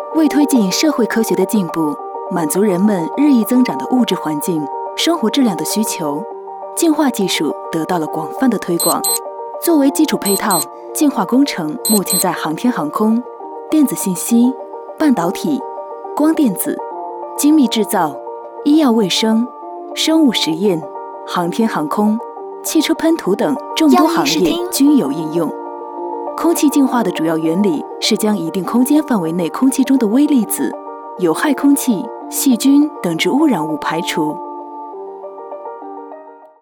为推进社会科学的进步，满足人们日益增长的物质环境、生活质量的需求，净化技术得到了广泛的推广。作为基础配套，净化工程目前在航天航空、电子信息、半导体、光电子、精密制造、医药卫生、生物实验、航天航空、汽车喷涂等众多行业均有应用。空气净化的主要原理是将一定空间范围内空气中的微粒子、有害空气、细菌等之污染物排除。